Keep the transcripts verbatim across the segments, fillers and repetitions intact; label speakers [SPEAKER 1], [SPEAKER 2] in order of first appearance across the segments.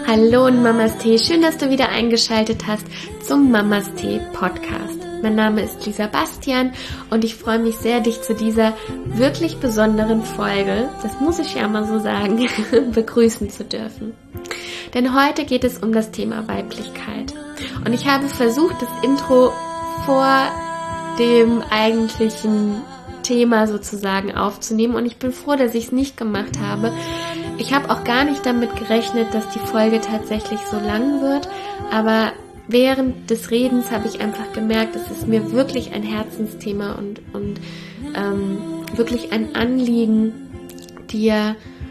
[SPEAKER 1] Hallo und Mamas Tee, schön, dass du wieder eingeschaltet hast zum Mamas Tee Podcast. Mein Name ist Lisa Bastian und ich freue mich sehr, dich zu dieser wirklich besonderen Folge, das muss ich ja mal so sagen, begrüßen zu dürfen. Denn heute geht es um das Thema Weiblichkeit. Und ich habe versucht, das Intro vor dem eigentlichen Thema sozusagen aufzunehmen und ich bin froh, dass ich es nicht gemacht habe. Ich habe auch gar nicht damit gerechnet, dass die Folge tatsächlich so lang wird, aber während des Redens habe ich einfach gemerkt, es ist mir wirklich ein Herzensthema und, und ähm, wirklich ein Anliegen, dir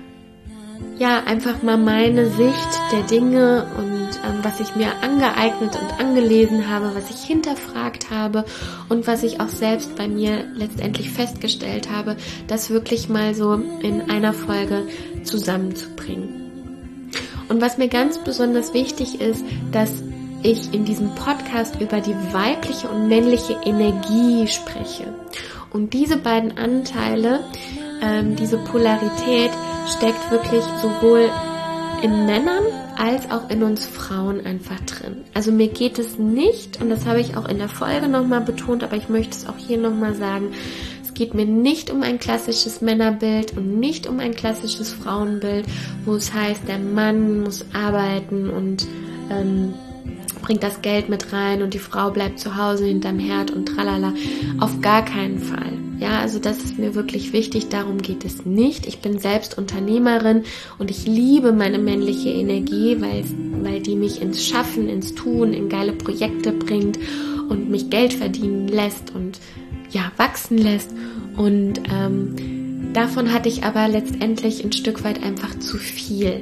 [SPEAKER 1] ja einfach mal meine Sicht der Dinge und ähm, was ich mir angeeignet und angelesen habe, was ich hinterfragt habe und was ich auch selbst bei mir letztendlich festgestellt habe, das wirklich mal so in einer Folge zusammenzubringen. Und was mir ganz besonders wichtig ist, dass ich in diesem Podcast über die weibliche und männliche Energie spreche. Und diese beiden Anteile, ähm, diese Polarität steckt wirklich sowohl in Männern als auch in uns Frauen einfach drin. Also mir geht es nicht, und das habe ich auch in der Folge nochmal betont, aber ich möchte es auch hier nochmal sagen, es geht mir nicht um ein klassisches Männerbild und nicht um ein klassisches Frauenbild, wo es heißt, der Mann muss arbeiten und ähm, bringt das Geld mit rein und die Frau bleibt zu Hause hinterm Herd und tralala. Auf gar keinen Fall. Ja, also das ist mir wirklich wichtig, darum geht es nicht. Ich bin selbst Unternehmerin und ich liebe meine männliche Energie, weil, weil die mich ins Schaffen, ins Tun, in geile Projekte bringt und mich Geld verdienen lässt und ja, wachsen lässt. Und ähm, davon hatte ich aber letztendlich ein Stück weit einfach zu viel.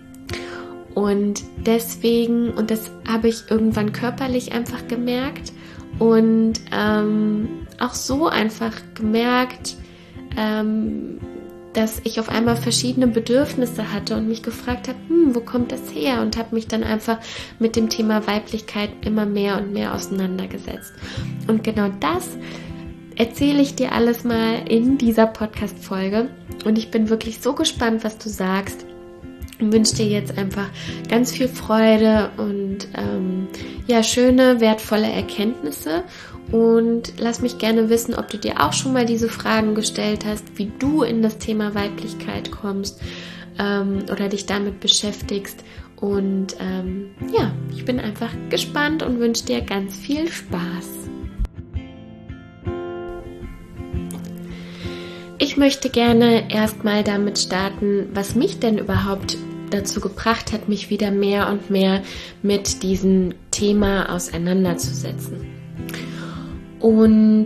[SPEAKER 1] Und deswegen, und das habe ich irgendwann körperlich einfach gemerkt und ähm, auch so einfach gemerkt, ähm, dass ich auf einmal verschiedene Bedürfnisse hatte und mich gefragt habe, hm, wo kommt das her? Und habe mich dann einfach mit dem Thema Weiblichkeit immer mehr und mehr auseinandergesetzt. Und genau das erzähle ich dir alles mal in dieser Podcast-Folge und ich bin wirklich so gespannt, was du sagst. Ich wünsche dir jetzt einfach ganz viel Freude und ähm, ja, schöne, wertvolle Erkenntnisse und lass mich gerne wissen, ob du dir auch schon mal diese Fragen gestellt hast, wie du in das Thema Weiblichkeit kommst ähm, oder dich damit beschäftigst und ähm, ja, ich bin einfach gespannt und wünsche dir ganz viel Spaß. Ich möchte gerne erstmal damit starten, was mich denn überhaupt dazu gebracht hat, mich wieder mehr und mehr mit diesem Thema auseinanderzusetzen. Und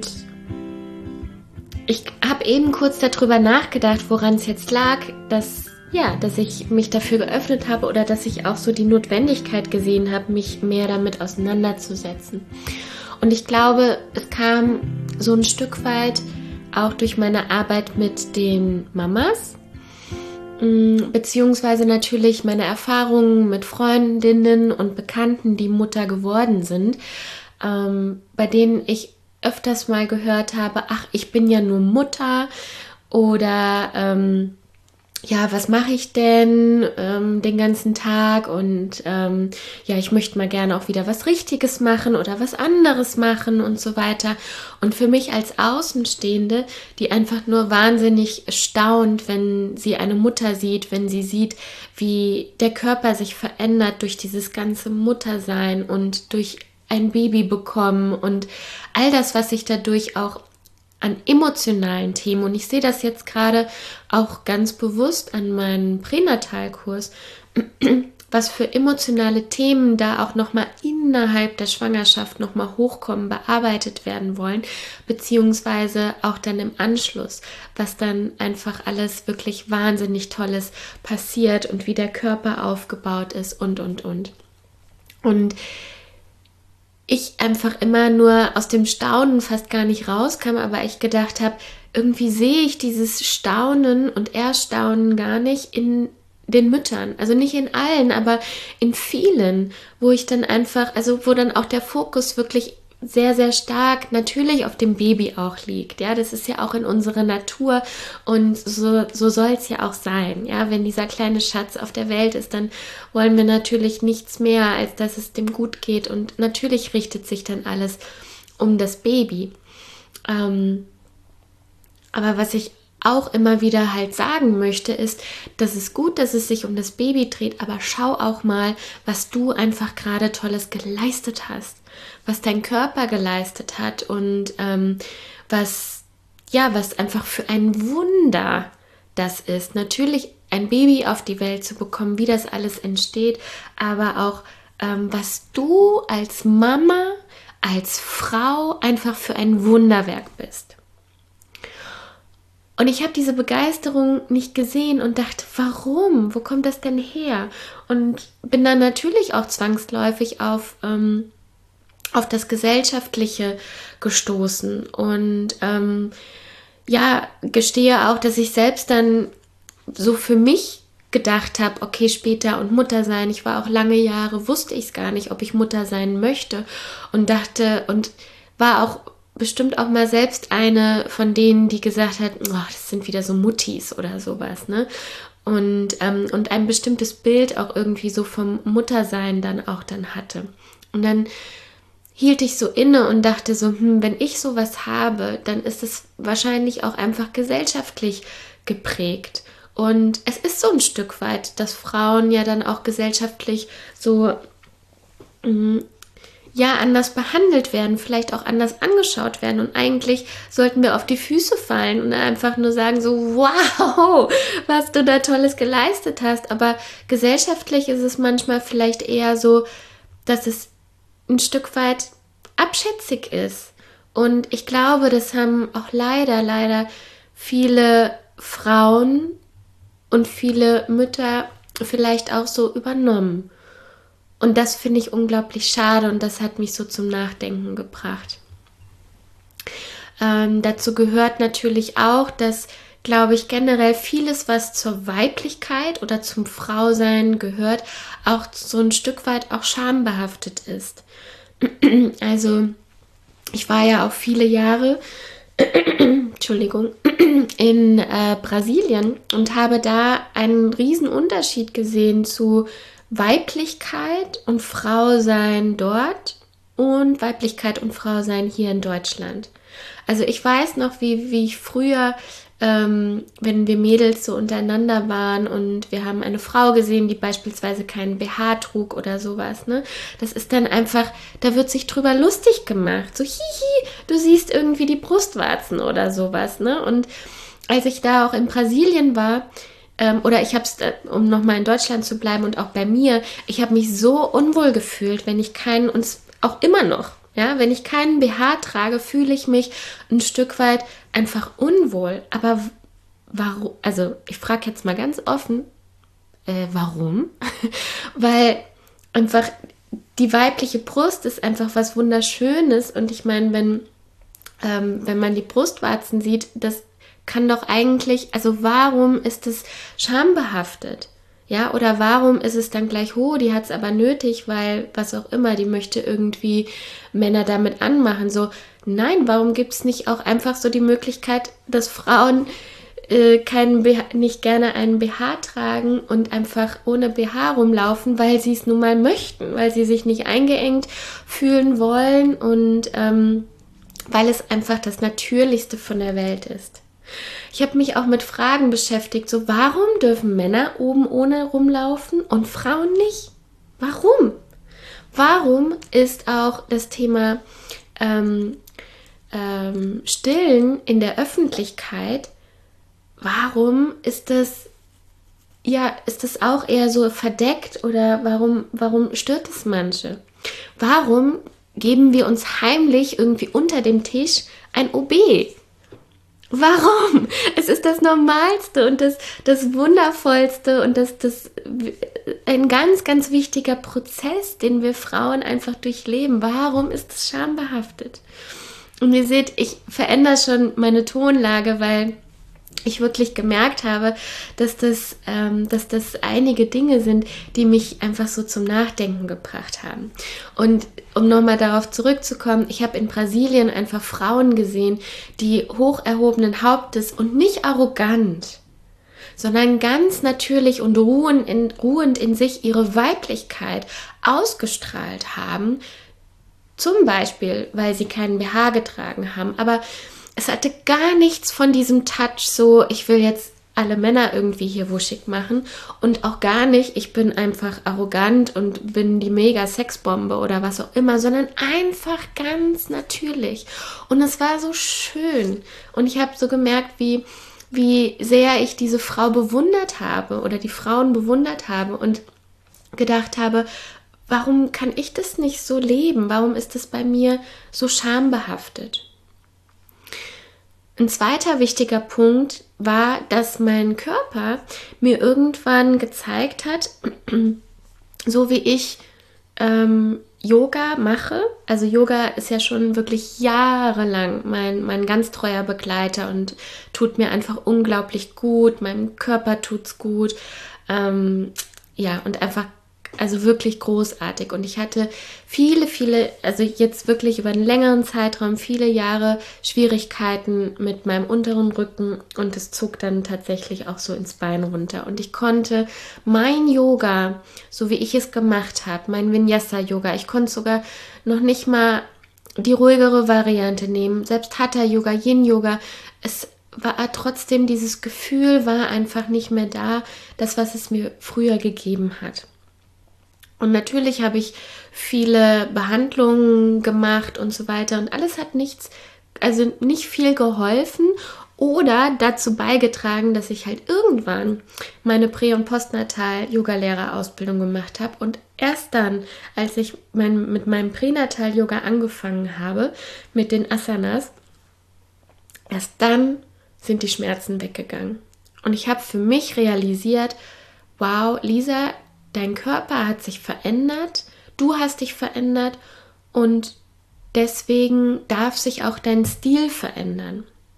[SPEAKER 1] ich habe eben kurz darüber nachgedacht, woran es jetzt lag, dass, ja, dass ich mich dafür geöffnet habe oder dass ich auch so die Notwendigkeit gesehen habe, mich mehr damit auseinanderzusetzen. Und ich glaube, es kam so ein Stück weit auch durch meine Arbeit mit den Mamas, beziehungsweise natürlich meine Erfahrungen mit Freundinnen und Bekannten, die Mutter geworden sind, ähm, bei denen ich öfters mal gehört habe, ach, ich bin ja nur Mutter oder ähm, ja, was mache ich denn ähm, den ganzen Tag und ähm, ja, ich möchte mal gerne auch wieder was Richtiges machen oder was anderes machen und so weiter. Und für mich als Außenstehende, die einfach nur wahnsinnig staunt, wenn sie eine Mutter sieht, wenn sie sieht, wie der Körper sich verändert durch dieses ganze Muttersein und durch ein Baby bekommen und all das, was sich dadurch auch an emotionalen Themen, und ich sehe das jetzt gerade auch ganz bewusst an meinem Pränatalkurs, was für emotionale Themen da auch nochmal innerhalb der Schwangerschaft nochmal hochkommen, bearbeitet werden wollen, beziehungsweise auch dann im Anschluss, was dann einfach alles wirklich wahnsinnig Tolles passiert und wie der Körper aufgebaut ist und, und, und. Und ich einfach immer nur aus dem Staunen fast gar nicht rauskam, aber ich gedacht habe, irgendwie sehe ich dieses Staunen und Erstaunen gar nicht in den Müttern, also nicht in allen, aber in vielen, wo ich dann einfach, also wo dann auch der Fokus wirklich sehr, sehr stark natürlich auf dem Baby auch liegt. Ja, das ist ja auch in unserer Natur und so, so soll es ja auch sein. Ja, wenn dieser kleine Schatz auf der Welt ist, dann wollen wir natürlich nichts mehr, als dass es dem gut geht. Und natürlich richtet sich dann alles um das Baby. Ähm, aber was ich auch immer wieder halt sagen möchte, ist, dass es gut, dass es sich um das Baby dreht, aber schau auch mal, was du einfach gerade Tolles geleistet hast, was dein Körper geleistet hat und ähm, was, ja, was einfach für ein Wunder das ist. Natürlich ein Baby auf die Welt zu bekommen, wie das alles entsteht, aber auch ähm, was du als Mama, als Frau einfach für ein Wunderwerk bist. Und ich habe diese Begeisterung nicht gesehen und dachte, warum? Wo kommt das denn her? Und bin dann natürlich auch zwangsläufig auf, ähm, auf das Gesellschaftliche gestoßen. Und ähm, ja, gestehe auch, dass ich selbst dann so für mich gedacht habe, okay, später und Mutter sein. Ich war auch lange Jahre, wusste ich es gar nicht, ob ich Mutter sein möchte. Und dachte und war auch bestimmt auch mal selbst eine von denen, die gesagt hat, oh, das sind wieder so Muttis oder sowas, ne? Und, ähm, und ein bestimmtes Bild auch irgendwie so vom Muttersein dann auch dann hatte. Und dann hielt ich so inne und dachte so, hm, wenn ich sowas habe, dann ist es wahrscheinlich auch einfach gesellschaftlich geprägt. Und es ist so ein Stück weit, dass Frauen ja dann auch gesellschaftlich so mh, ja anders behandelt werden, vielleicht auch anders angeschaut werden. Und eigentlich sollten wir auf die Füße fallen und einfach nur sagen so, wow, was du da Tolles geleistet hast. Aber gesellschaftlich ist es manchmal vielleicht eher so, dass es ein Stück weit abschätzig ist. Und ich glaube, das haben auch leider, leider viele Frauen und viele Mütter vielleicht auch so übernommen. Und das finde ich unglaublich schade und das hat mich so zum Nachdenken gebracht. Ähm, dazu gehört natürlich auch, dass, glaube ich, generell vieles, was zur Weiblichkeit oder zum Frausein gehört, auch so ein Stück weit auch schambehaftet ist. Also ich war ja auch viele Jahre Entschuldigung, in äh, Brasilien und habe da einen riesen Unterschied gesehen zu Weiblichkeit und Frausein dort und Weiblichkeit und Frausein hier in Deutschland. Also ich weiß noch, wie, wie ich früher, ähm, wenn wir Mädels so untereinander waren und wir haben eine Frau gesehen, die beispielsweise keinen B H trug oder sowas, ne? Das ist dann einfach, da wird sich drüber lustig gemacht. So, hihi, du siehst irgendwie die Brustwarzen oder sowas, ne? Und als ich da auch in Brasilien war, ähm, oder ich habe es, um nochmal in Deutschland zu bleiben und auch bei mir, ich habe mich so unwohl gefühlt, wenn ich keinen, und auch immer noch, ja, wenn ich keinen B H trage, fühle ich mich ein Stück weit einfach unwohl. Aber warum? Also ich frage jetzt mal ganz offen, äh, warum? Weil einfach die weibliche Brust ist einfach was Wunderschönes und ich meine, wenn, ähm, wenn man die Brustwarzen sieht, das kann doch eigentlich, also warum ist es schambehaftet? Ja, oder warum ist es dann gleich, oh, die hat es aber nötig, weil was auch immer, die möchte irgendwie Männer damit anmachen. So, nein, warum gibt es nicht auch einfach so die Möglichkeit, dass Frauen äh, keinen B H, nicht gerne einen B H tragen und einfach ohne B H rumlaufen, weil sie es nun mal möchten, weil sie sich nicht eingeengt fühlen wollen und ähm, weil es einfach das Natürlichste von der Welt ist. Ich habe mich auch mit Fragen beschäftigt, so warum dürfen Männer oben ohne rumlaufen und Frauen nicht? Warum? Warum ist auch das Thema ähm, ähm, Stillen in der Öffentlichkeit, warum ist das, ja, ist das auch eher so verdeckt oder warum, warum stört es manche? Warum geben wir uns heimlich irgendwie unter dem Tisch ein O B? Warum? Es ist das Normalste und das, das Wundervollste und das, das ein ganz, ganz wichtiger Prozess, den wir Frauen einfach durchleben. Warum ist es schambehaftet? Und ihr seht, ich verändere schon meine Tonlage, weil ich wirklich gemerkt habe, dass das, ähm, dass das einige Dinge sind, die mich einfach so zum Nachdenken gebracht haben. Und um nochmal darauf zurückzukommen, ich habe in Brasilien einfach Frauen gesehen, die hoch erhobenen Hauptes und nicht arrogant, sondern ganz natürlich und ruhend in, ruhend in sich ihre Weiblichkeit ausgestrahlt haben, zum Beispiel, weil sie keinen B H getragen haben, aber es hatte gar nichts von diesem Touch, so ich will jetzt alle Männer irgendwie hier wuschig machen und auch gar nicht, ich bin einfach arrogant und bin die mega Sexbombe oder was auch immer, sondern einfach ganz natürlich. Und es war so schön und ich habe so gemerkt, wie, wie sehr ich diese Frau bewundert habe oder die Frauen bewundert habe und gedacht habe, warum kann ich das nicht so leben? Warum ist das bei mir so schambehaftet? Ein zweiter wichtiger Punkt war, dass mein Körper mir irgendwann gezeigt hat, so wie ich ähm, Yoga mache. Also Yoga ist ja schon wirklich jahrelang mein, mein ganz treuer Begleiter und tut mir einfach unglaublich gut. Meinem Körper tut's gut. Ähm, ja, und einfach also wirklich großartig. Und ich hatte viele, viele, also jetzt wirklich über einen längeren Zeitraum, viele Jahre Schwierigkeiten mit meinem unteren Rücken und es zog dann tatsächlich auch so ins Bein runter. Und ich konnte mein Yoga, so wie ich es gemacht habe, mein Vinyasa-Yoga, ich konnte sogar noch nicht mal die ruhigere Variante nehmen, selbst Hatha-Yoga, Yin-Yoga, es war trotzdem, dieses Gefühl war einfach nicht mehr da, das, was es mir früher gegeben hat. Und natürlich habe ich viele Behandlungen gemacht und so weiter und alles hat nichts, also nicht viel geholfen oder dazu beigetragen, dass ich halt irgendwann meine Prä- und Postnatal-Yoga-Lehrerausbildung gemacht habe und erst dann, als ich mein, mit meinem Pränatal-Yoga angefangen habe, mit den Asanas, erst dann sind die Schmerzen weggegangen. Und ich habe für mich realisiert, wow, Lisa, dein Körper hat sich verändert, du hast dich verändert und deswegen darf sich auch dein Stil verändern.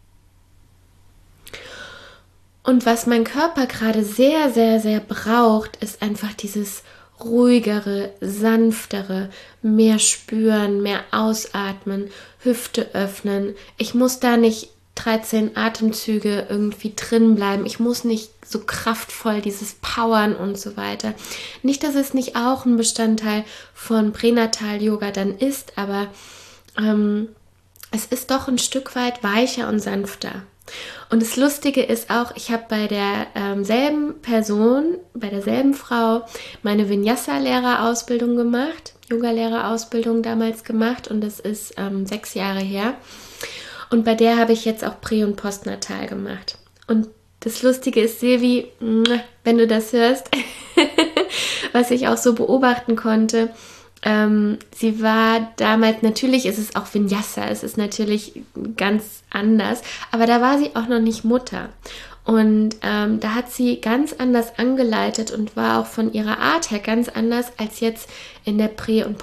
[SPEAKER 1] Und was mein Körper gerade sehr, sehr, sehr braucht, ist einfach dieses ruhigere, sanftere, mehr spüren, mehr ausatmen, Hüfte öffnen. Ich muss da nicht dreizehn Atemzüge irgendwie drin bleiben. Ich muss nicht so kraftvoll dieses Powern und so weiter. Nicht, dass es nicht auch ein Bestandteil von Pränatal-Yoga dann ist, aber ähm, es ist doch ein Stück weit weicher und sanfter. Und das Lustige ist auch, ich habe bei derselben ähm, Person, bei derselben Frau meine Vinyasa-Lehrerausbildung gemacht, Yoga-Lehrerausbildung damals gemacht und das ist ähm, sechs Jahre her. Und bei der habe ich jetzt auch Prä- und Postnatal gemacht. Und das Lustige ist, Silvi, wenn du das hörst, was ich auch so beobachten konnte, ähm, sie war damals, natürlich ist es auch Vinyasa, es ist natürlich ganz anders, aber da war sie auch noch nicht Mutter. Und ähm, da hat sie ganz anders angeleitet und war auch von ihrer Art her ganz anders als jetzt in der Prä- und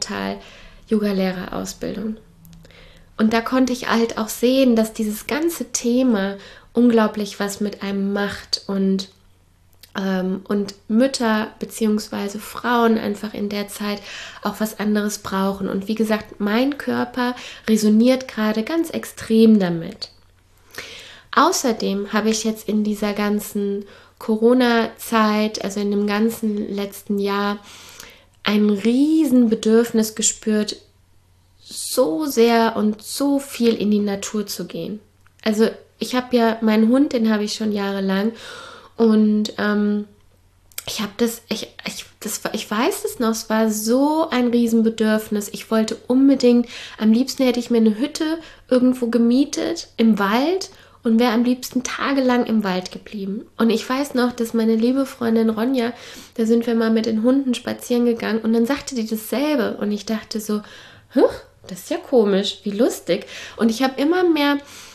[SPEAKER 1] Postnatal-Yoga-Lehrerausbildung. Und da konnte ich halt auch sehen, dass dieses ganze Thema unglaublich was mit einem macht und, ähm, und Mütter bzw. Frauen einfach in der Zeit auch was anderes brauchen. Und wie gesagt, mein Körper resoniert gerade ganz extrem damit. Außerdem habe ich jetzt in dieser ganzen Corona-Zeit, also in dem ganzen letzten Jahr, ein riesen Bedürfnis gespürt, so sehr und so viel in die Natur zu gehen. Also ich habe ja meinen Hund, den habe ich schon jahrelang und ähm, ich habe das, ich, ich, das, ich weiß es noch, es war so ein Riesenbedürfnis. Ich wollte unbedingt, am liebsten hätte ich mir eine Hütte irgendwo gemietet im Wald und wäre am liebsten tagelang im Wald geblieben. Und ich weiß noch, dass meine liebe Freundin Ronja, da sind wir mal mit den Hunden spazieren gegangen und dann sagte die dasselbe und ich dachte so, Hä? Das ist ja komisch, wie lustig. Und ich habe immer mehr,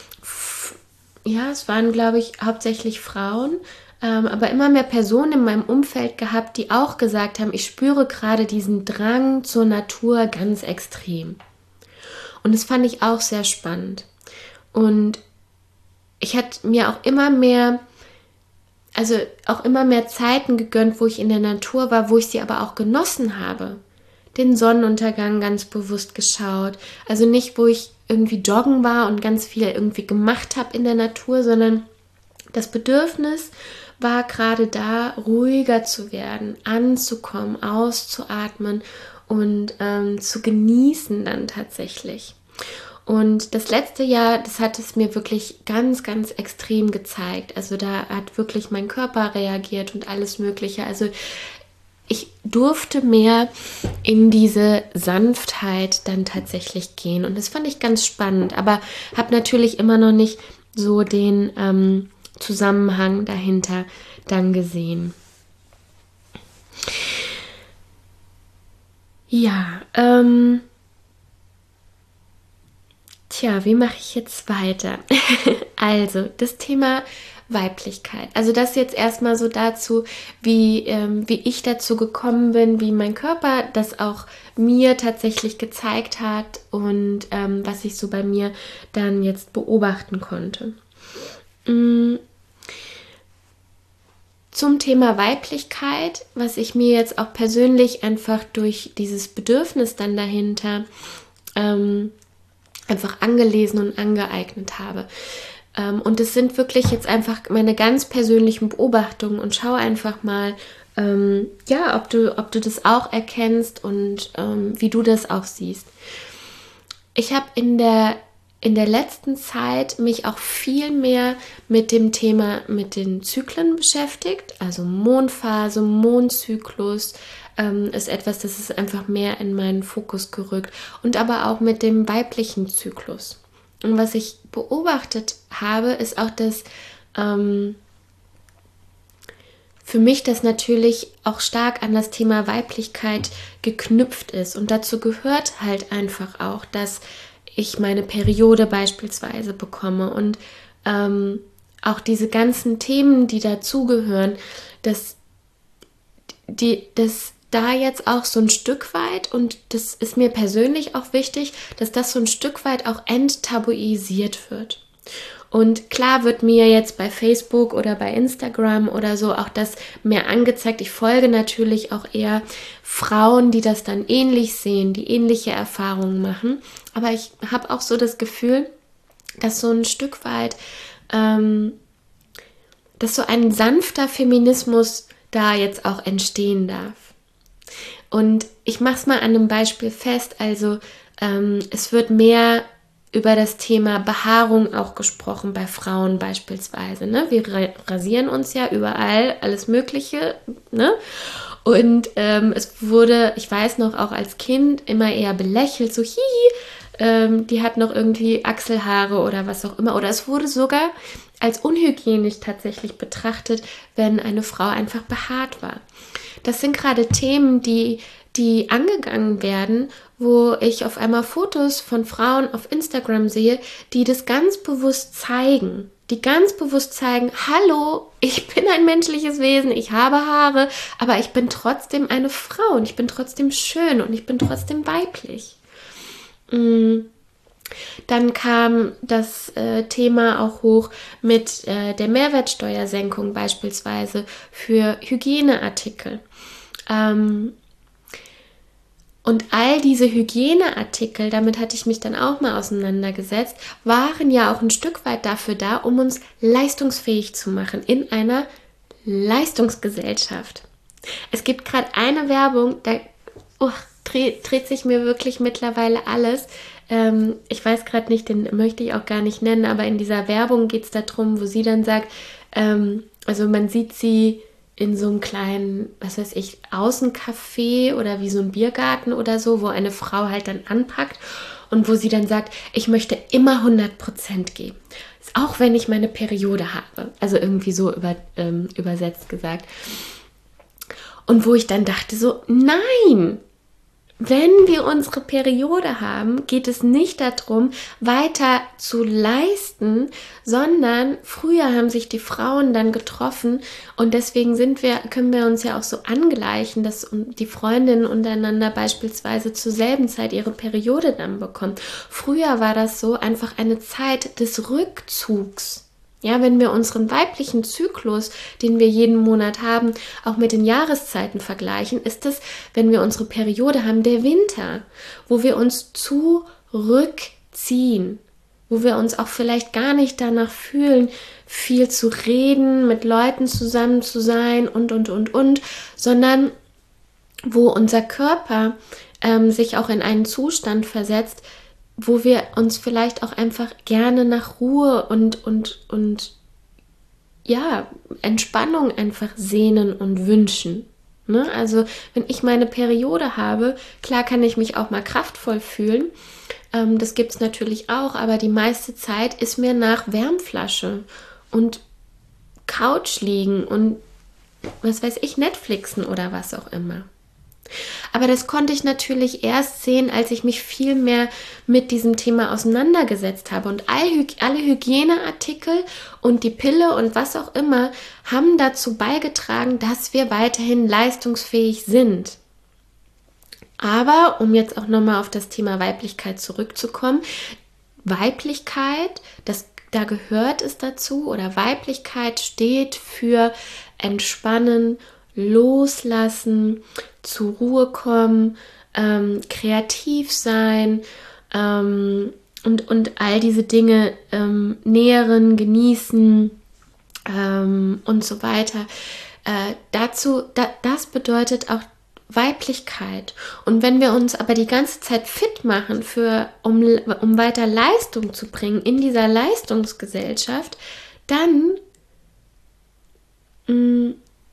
[SPEAKER 1] ja, es waren, glaube ich, hauptsächlich Frauen, ähm, aber immer mehr Personen in meinem Umfeld gehabt, die auch gesagt haben, ich spüre gerade diesen Drang zur Natur ganz extrem. Und das fand ich auch sehr spannend. Und ich hatte mir auch immer mehr, also auch immer mehr Zeiten gegönnt, wo ich in der Natur war, wo ich sie aber auch genossen habe. Den Sonnenuntergang ganz bewusst geschaut. Also nicht, wo ich irgendwie joggen war und ganz viel irgendwie gemacht habe in der Natur, sondern das Bedürfnis war gerade da, ruhiger zu werden, anzukommen, auszuatmen und ähm, zu genießen dann tatsächlich. Und das letzte Jahr, das hat es mir wirklich ganz, ganz extrem gezeigt. Also da hat wirklich mein Körper reagiert und alles Mögliche. Also ich durfte mehr in diese Sanftheit dann tatsächlich gehen. Und das fand ich ganz spannend. Aber habe natürlich immer noch nicht so den ähm, Zusammenhang dahinter dann gesehen. Ja, ähm... Tja, wie mache ich jetzt weiter? Also, das Thema Weiblichkeit. Also das jetzt erstmal so dazu, wie, ähm, wie ich dazu gekommen bin, wie mein Körper das auch mir tatsächlich gezeigt hat und ähm, was ich so bei mir dann jetzt beobachten konnte. Mm. Zum Thema Weiblichkeit, was ich mir jetzt auch persönlich einfach durch dieses Bedürfnis dann dahinter ähm, einfach angelesen und angeeignet habe. Und es sind wirklich jetzt einfach meine ganz persönlichen Beobachtungen und schau einfach mal, ähm, ja, ob du, ob du das auch erkennst und ähm, wie du das auch siehst. Ich habe in der, in der letzten Zeit mich auch viel mehr mit dem Thema, mit den Zyklen beschäftigt, also Mondphase, Mondzyklus, ähm, ist etwas, das ist einfach mehr in meinen Fokus gerückt und aber auch mit dem weiblichen Zyklus. Und was ich beobachtet habe, ist auch, dass ähm, für mich das natürlich auch stark an das Thema Weiblichkeit geknüpft ist. Und dazu gehört halt einfach auch, dass ich meine Periode beispielsweise bekomme. Und ähm, auch diese ganzen Themen, die dazugehören, dass die, das da jetzt auch so ein Stück weit, und das ist mir persönlich auch wichtig, dass das so ein Stück weit auch enttabuisiert wird. Und klar wird mir jetzt bei Facebook oder bei Instagram oder so auch das mehr angezeigt. Ich folge natürlich auch eher Frauen, die das dann ähnlich sehen, die ähnliche Erfahrungen machen. Aber ich habe auch so das Gefühl, dass so ein Stück weit, ähm, dass so ein sanfter Feminismus da jetzt auch entstehen darf. Und ich mache es mal an einem Beispiel fest, also ähm, es wird mehr über das Thema Behaarung auch gesprochen bei Frauen beispielsweise. Ne? Wir rasieren uns ja überall, alles Mögliche. Ne? Und ähm, es wurde, ich weiß noch, auch als Kind immer eher belächelt, so hihi, ähm, die hat noch irgendwie Achselhaare oder was auch immer. Oder es wurde sogar als unhygienisch tatsächlich betrachtet, wenn eine Frau einfach behaart war. Das sind gerade Themen, die, die angegangen werden, wo ich auf einmal Fotos von Frauen auf Instagram sehe, die das ganz bewusst zeigen. Die ganz bewusst zeigen, hallo, ich bin ein menschliches Wesen, ich habe Haare, aber ich bin trotzdem eine Frau und ich bin trotzdem schön und ich bin trotzdem weiblich. Dann kam das äh, Thema auch hoch mit äh, der Mehrwertsteuersenkung beispielsweise für Hygieneartikel. Ähm, und all diese Hygieneartikel, damit hatte ich mich dann auch mal auseinandergesetzt, waren ja auch ein Stück weit dafür da, um uns leistungsfähig zu machen in einer Leistungsgesellschaft. Es gibt gerade eine Werbung, da oh, dreht, dreht sich mir wirklich mittlerweile alles. Ähm, ich weiß gerade nicht, den möchte ich auch gar nicht nennen, aber in dieser Werbung geht es darum, wo sie dann sagt, ähm, also man sieht sie in so einem kleinen, was weiß ich, Außencafé oder wie so ein Biergarten oder so, wo eine Frau halt dann anpackt und wo sie dann sagt, ich möchte immer hundert Prozent geben. Auch wenn ich meine Periode habe. Also irgendwie so über, ähm, übersetzt gesagt. Und wo ich dann dachte so, nein! Wenn wir unsere Periode haben, geht es nicht darum, weiter zu leisten, sondern früher haben sich die Frauen dann getroffen und deswegen sind wir, können wir uns ja auch so angleichen, dass die Freundinnen untereinander beispielsweise zur selben Zeit ihre Periode dann bekommen. Früher war das so einfach eine Zeit des Rückzugs. Ja, wenn wir unseren weiblichen Zyklus, den wir jeden Monat haben, auch mit den Jahreszeiten vergleichen, ist es, wenn wir unsere Periode haben, der Winter, wo wir uns zurückziehen, wo wir uns auch vielleicht gar nicht danach fühlen, viel zu reden, mit Leuten zusammen zu sein und, und, und, und, sondern wo unser Körper ähm, sich auch in einen Zustand versetzt, wo wir uns vielleicht auch einfach gerne nach Ruhe und, und, und ja, Entspannung einfach sehnen und wünschen. Ne? Also wenn ich meine Periode habe, klar kann ich mich auch mal kraftvoll fühlen, ähm, das gibt es natürlich auch, aber die meiste Zeit ist mir nach Wärmflasche und Couch liegen und was weiß ich, Netflixen oder was auch immer. Aber das konnte ich natürlich erst sehen, als ich mich viel mehr mit diesem Thema auseinandergesetzt habe. Und alle Hygieneartikel und die Pille und was auch immer haben dazu beigetragen, dass wir weiterhin leistungsfähig sind. Aber, um jetzt auch nochmal auf das Thema Weiblichkeit zurückzukommen, Weiblichkeit, das, da gehört es dazu, oder Weiblichkeit steht für Entspannen, Loslassen, zur Ruhe kommen, ähm, kreativ sein ähm, und, und all diese Dinge ähm, nähren, genießen ähm, und so weiter. Äh, dazu, da, das bedeutet auch Weiblichkeit. Und wenn wir uns aber die ganze Zeit fit machen, für, um, um weiter Leistung zu bringen in dieser Leistungsgesellschaft, dann mh,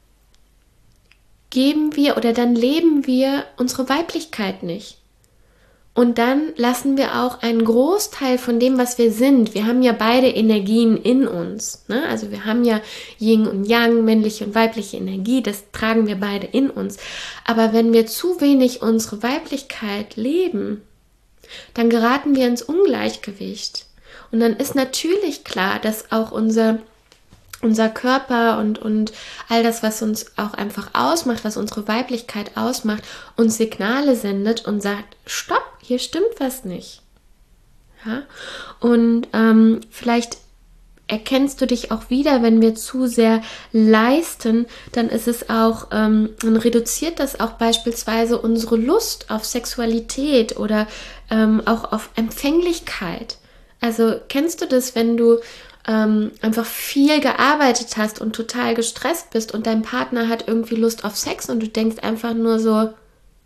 [SPEAKER 1] geben wir oder dann leben wir unsere Weiblichkeit nicht. Und dann lassen wir auch einen Großteil von dem, was wir sind. Wir haben ja beide Energien in uns. Ne? Also wir haben ja Yin und Yang, männliche und weibliche Energie. Das tragen wir beide in uns. Aber wenn wir zu wenig unsere Weiblichkeit leben, dann geraten wir ins Ungleichgewicht. Und dann ist natürlich klar, dass auch unser unser Körper und, und all das, was uns auch einfach ausmacht, was unsere Weiblichkeit ausmacht, uns Signale sendet und sagt, stopp, hier stimmt was nicht. Ja? Und ähm, vielleicht erkennst du dich auch wieder, wenn wir zu sehr leisten, dann ist es auch, ähm, dann reduziert das auch beispielsweise unsere Lust auf Sexualität oder ähm, auch auf Empfänglichkeit. Also kennst du das, wenn du Ähm, einfach viel gearbeitet hast und total gestresst bist und dein Partner hat irgendwie Lust auf Sex und du denkst einfach nur so,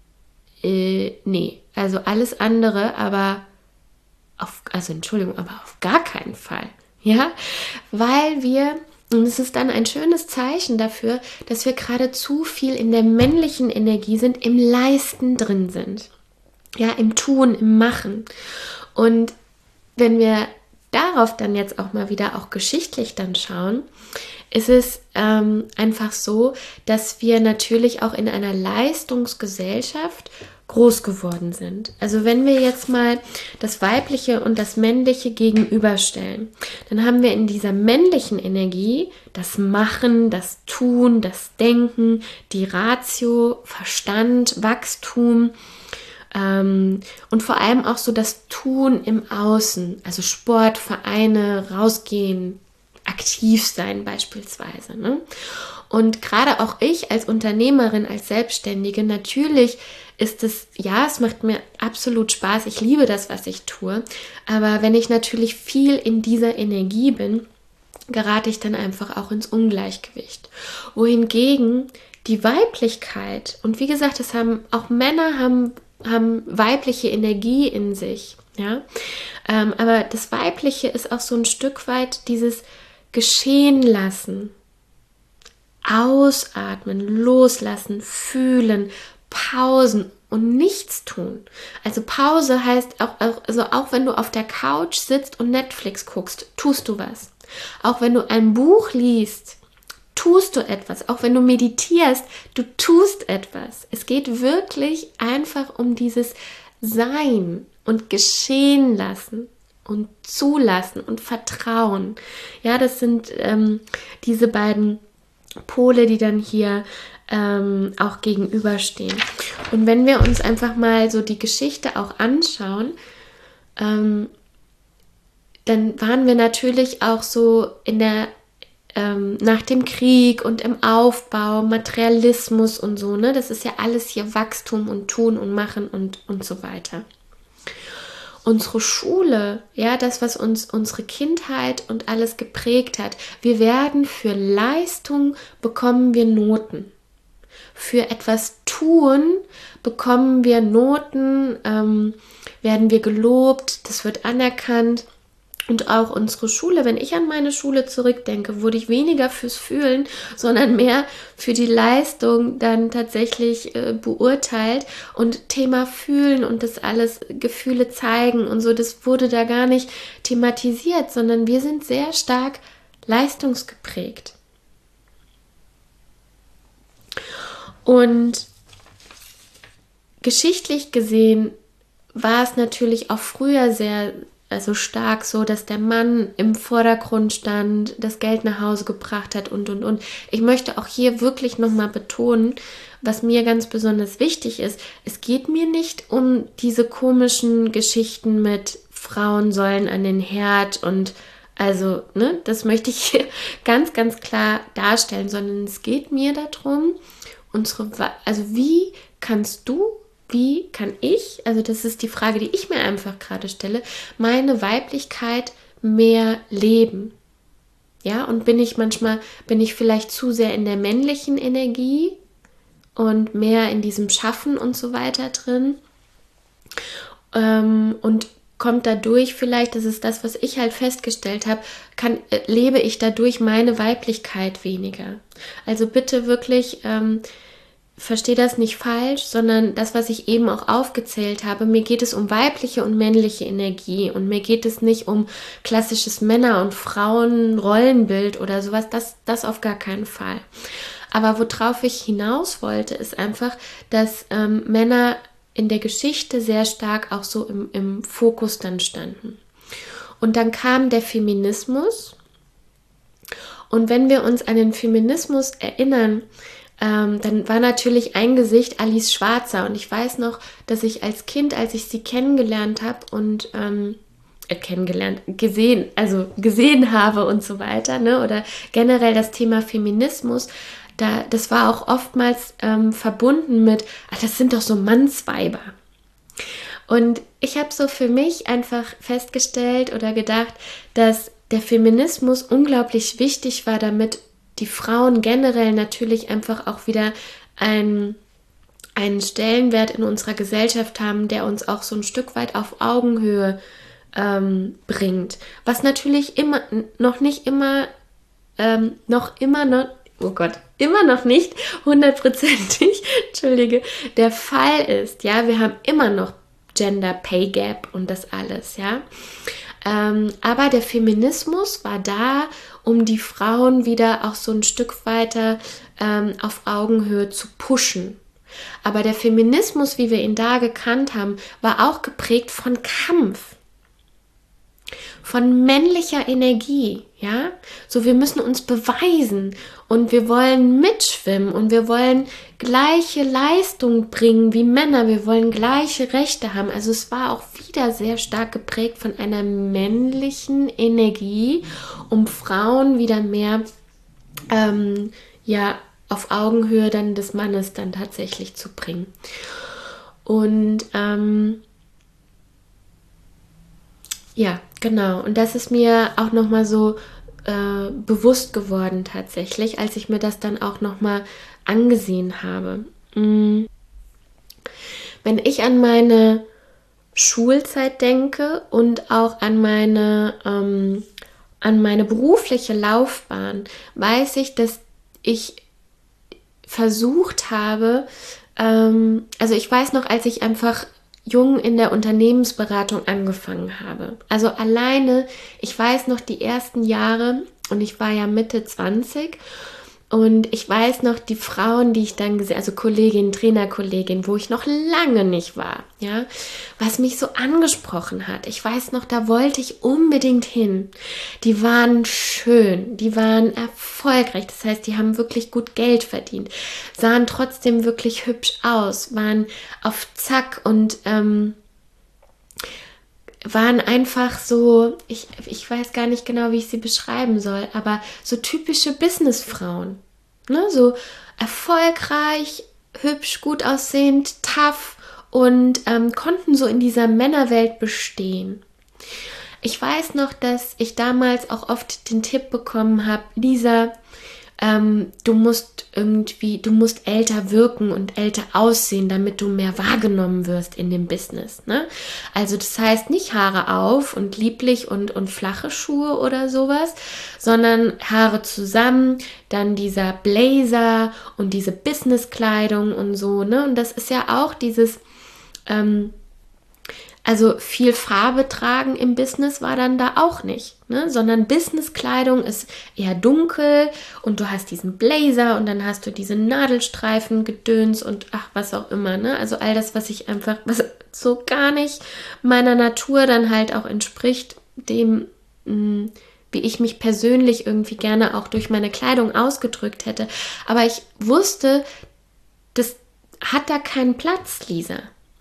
[SPEAKER 1] äh, nee, also alles andere, aber auf, also Entschuldigung, aber auf gar keinen Fall, ja, weil wir, und es ist dann ein schönes Zeichen dafür, dass wir gerade zu viel in der männlichen Energie sind, im Leisten drin sind, ja, im Tun, im Machen. Und wenn wir darauf dann jetzt auch mal wieder auch geschichtlich dann schauen, ist es ähm, einfach so, dass wir natürlich auch in einer Leistungsgesellschaft groß geworden sind. Also wenn wir jetzt mal das Weibliche und das Männliche gegenüberstellen, dann haben wir in dieser männlichen Energie das Machen, das Tun, das Denken, die Ratio, Verstand, Wachstum, Ähm, und vor allem auch so das Tun im Außen, also Sport, Vereine, rausgehen, aktiv sein beispielsweise. Ne? Und gerade auch ich als Unternehmerin, als Selbstständige, natürlich ist es, ja, es macht mir absolut Spaß, ich liebe das, was ich tue, aber wenn ich natürlich viel in dieser Energie bin, gerate ich dann einfach auch ins Ungleichgewicht. Wohingegen die Weiblichkeit, und wie gesagt, das haben auch Männer haben haben weibliche Energie in sich, ja, ähm, aber das Weibliche ist auch so ein Stück weit dieses Geschehen lassen, ausatmen, loslassen, fühlen, Pausen und nichts tun. Also Pause heißt auch, auch, also auch wenn du auf der Couch sitzt und Netflix guckst, tust du was. Auch wenn du ein Buch liest, tust du etwas. Auch wenn du meditierst, du tust etwas. Es geht wirklich einfach um dieses Sein und Geschehen lassen und zulassen und Vertrauen. Ja, das sind ähm, diese beiden Pole, die dann hier ähm, auch gegenüberstehen. Und wenn wir uns einfach mal so die Geschichte auch anschauen, ähm, dann waren wir natürlich auch so in der ähm, nach dem Krieg und im Aufbau, Materialismus und so, ne? Das ist ja alles hier Wachstum und Tun und Machen und, und so weiter. Unsere Schule, ja, das, was uns unsere Kindheit und alles geprägt hat, wir werden für Leistung bekommen wir Noten. Für etwas tun bekommen wir Noten, ähm, werden wir gelobt, das wird anerkannt. Und auch unsere Schule, wenn ich an meine Schule zurückdenke, wurde ich weniger fürs Fühlen, sondern mehr für die Leistung dann tatsächlich äh, beurteilt. Und Thema Fühlen und das alles, Gefühle zeigen und so, das wurde da gar nicht thematisiert, sondern wir sind sehr stark leistungsgeprägt. Und geschichtlich gesehen war es natürlich auch früher sehr also stark so, dass der Mann im Vordergrund stand, das Geld nach Hause gebracht hat und, und, und. Ich möchte auch hier wirklich nochmal betonen, was mir ganz besonders wichtig ist, es geht mir nicht um diese komischen Geschichten mit Frauen sollen an den Herd und also, ne, das möchte ich hier ganz, ganz klar darstellen, sondern es geht mir darum, unsere, also wie kannst du Wie kann ich, also das ist die Frage, die ich mir einfach gerade stelle, meine Weiblichkeit mehr leben? Ja, und bin ich manchmal, bin ich vielleicht zu sehr in der männlichen Energie und mehr in diesem Schaffen und so weiter drin? Ähm, und kommt dadurch vielleicht, das ist das, was ich halt festgestellt habe, kann, äh, lebe ich dadurch meine Weiblichkeit weniger? Also bitte wirklich, ähm, verstehe das nicht falsch, sondern das, was ich eben auch aufgezählt habe, mir geht es um weibliche und männliche Energie und mir geht es nicht um klassisches Männer- und Frauen-Rollenbild oder sowas, das, das auf gar keinen Fall. Aber worauf ich hinaus wollte, ist einfach, dass ähm, Männer in der Geschichte sehr stark auch so im, im Fokus dann standen. Und dann kam der Feminismus und wenn wir uns an den Feminismus erinnern, Ähm, dann war natürlich ein Gesicht Alice Schwarzer und ich weiß noch, dass ich als Kind, als ich sie kennengelernt habe und ähm, äh, kennengelernt, gesehen, also gesehen habe und so weiter, ne, oder generell das Thema Feminismus, da, das war auch oftmals ähm, verbunden mit, ach, das sind doch so Mannsweiber. Und ich habe so für mich einfach festgestellt oder gedacht, dass der Feminismus unglaublich wichtig war, damit die Frauen generell natürlich einfach auch wieder einen, einen Stellenwert in unserer Gesellschaft haben, der uns auch so ein Stück weit auf Augenhöhe ähm, bringt. Was natürlich immer noch nicht immer, ähm, noch immer noch, oh Gott, immer noch nicht hundertprozentig, entschuldige, der Fall ist. Ja, wir haben immer noch Gender Pay Gap und das alles, ja. Ähm, aber der Feminismus war da, um die Frauen wieder auch so ein Stück weiter ähm, auf Augenhöhe zu pushen. Aber der Feminismus, wie wir ihn da gekannt haben, war auch geprägt von Kampf, von männlicher Energie, ja. So, wir müssen uns beweisen und wir wollen mitschwimmen und wir wollen gleiche Leistung bringen wie Männer, wir wollen gleiche Rechte haben. Also es war auch wieder sehr stark geprägt von einer männlichen Energie, um Frauen wieder mehr ähm, ja, auf Augenhöhe dann des Mannes dann tatsächlich zu bringen. Und ähm, ja, genau. Und das ist mir auch nochmal so äh, bewusst geworden tatsächlich, als ich mir das dann auch nochmal angesehen habe. Mhm. Wenn ich an meine Schulzeit denke und auch an meine, ähm, an meine berufliche Laufbahn, weiß ich, dass ich versucht habe, ähm, also ich weiß noch, als ich einfach jung in der Unternehmensberatung angefangen habe. Also alleine, ich weiß noch die ersten Jahre und ich war ja Mitte zwanzig und ich weiß noch die Frauen, die ich dann gesehen, also Kollegin, Trainerkollegin, wo ich noch lange nicht war, ja, was mich so angesprochen hat. Ich weiß noch, da wollte ich unbedingt hin. Die waren schön, die waren erfolgreich, das heißt, die haben wirklich gut Geld verdient, sahen trotzdem wirklich hübsch aus, waren auf Zack und ähm, waren einfach so, ich, ich weiß gar nicht genau, wie ich sie beschreiben soll, aber so typische Businessfrauen. Ne? So erfolgreich, hübsch, gut aussehend, tough und ähm, konnten so in dieser Männerwelt bestehen. Ich weiß noch, dass ich damals auch oft den Tipp bekommen habe, Lisa, ähm, du musst irgendwie, du musst älter wirken und älter aussehen, damit du mehr wahrgenommen wirst in dem Business. Ne? Also das heißt nicht Haare auf und lieblich und, und flache Schuhe oder sowas, sondern Haare zusammen, dann dieser Blazer und diese Businesskleidung und so. Ne? Und das ist ja auch dieses... Ähm, Also viel Farbe tragen im Business war dann da auch nicht, ne? Sondern Businesskleidung ist eher dunkel und du hast diesen Blazer und dann hast du diese Nadelstreifen, Gedöns und ach, was auch immer, ne? Also all das, was ich einfach, was so gar nicht meiner Natur dann halt auch entspricht, dem, mh, wie ich mich persönlich irgendwie gerne auch durch meine Kleidung ausgedrückt hätte. Aber ich wusste, das hat da keinen Platz, Lisa.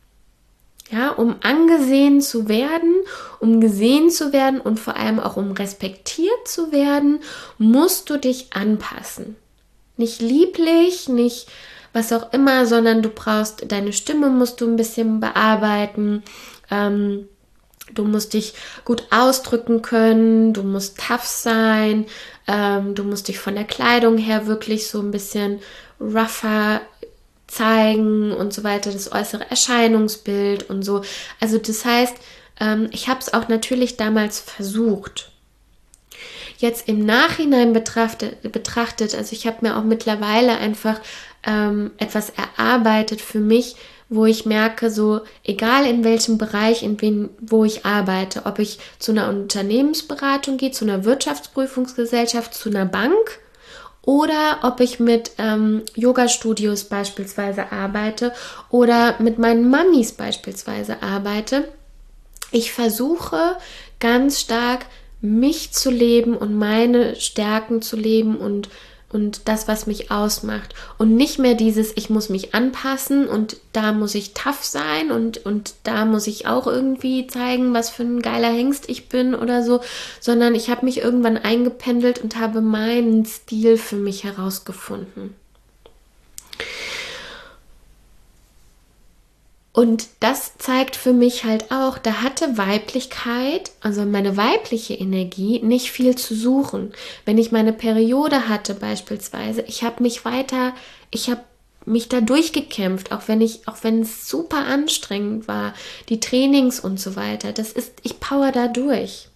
[SPEAKER 1] Ja, um angesehen zu werden, um gesehen zu werden und vor allem auch um respektiert zu werden, musst du dich anpassen. Nicht lieblich, nicht was auch immer, sondern du brauchst, deine Stimme musst du ein bisschen bearbeiten, ähm, du musst dich gut ausdrücken können, du musst tough sein, ähm, du musst dich von der Kleidung her wirklich so ein bisschen rougher zeigen und so weiter, das äußere Erscheinungsbild und so. Also das heißt, ähm, ich habe es auch natürlich damals versucht. Jetzt im Nachhinein betrachtet, betrachtet also ich habe mir auch mittlerweile einfach ähm, etwas erarbeitet für mich, wo ich merke, so egal in welchem Bereich, in wen, wo ich arbeite, ob ich zu einer Unternehmensberatung gehe, zu einer Wirtschaftsprüfungsgesellschaft, zu einer Bank, oder ob ich mit ähm, Yoga-Studios beispielsweise arbeite oder mit meinen Mamis beispielsweise arbeite. Ich versuche ganz stark, mich zu leben und meine Stärken zu leben und, und das, was mich ausmacht. Und nicht mehr dieses, ich muss mich anpassen und da muss ich tough sein und, und da muss ich auch irgendwie zeigen, was für ein geiler Hengst ich bin oder so, sondern ich habe mich irgendwann eingependelt und habe meinen Stil für mich herausgefunden. Und das zeigt für mich halt auch, da hatte Weiblichkeit, also meine weibliche Energie, nicht viel zu suchen. Wenn ich meine Periode hatte beispielsweise, ich habe mich weiter, ich habe mich da durchgekämpft, auch wenn ich, auch wenn es super anstrengend war, die Trainings und so weiter. Das ist, ich power da durch.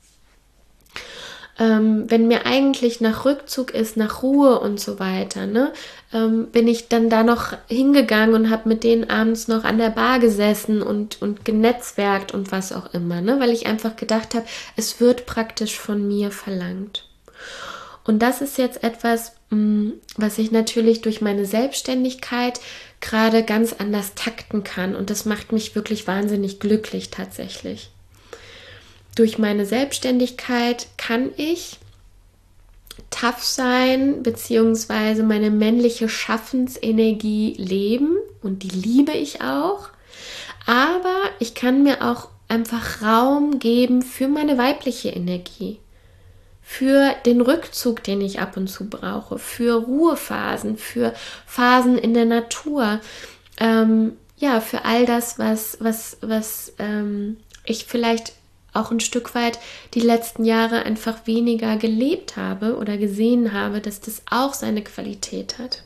[SPEAKER 1] Ähm, wenn mir eigentlich nach Rückzug ist, nach Ruhe und so weiter, ne, ähm, bin ich dann da noch hingegangen und habe mit denen abends noch an der Bar gesessen und, und genetzwerkt und was auch immer, ne, weil ich einfach gedacht habe, es wird praktisch von mir verlangt. Und das ist jetzt etwas, mh, was ich natürlich durch meine Selbstständigkeit gerade ganz anders takten kann und das macht mich wirklich wahnsinnig glücklich tatsächlich. Durch meine Selbstständigkeit kann ich tough sein, beziehungsweise meine männliche Schaffensenergie leben und die liebe ich auch. Aber ich kann mir auch einfach Raum geben für meine weibliche Energie, für den Rückzug, den ich ab und zu brauche, für Ruhephasen, für Phasen in der Natur, ähm, ja, für all das, was, was, was ähm, ich vielleicht auch ein Stück weit die letzten Jahre einfach weniger gelebt habe oder gesehen habe, dass das auch seine Qualität hat.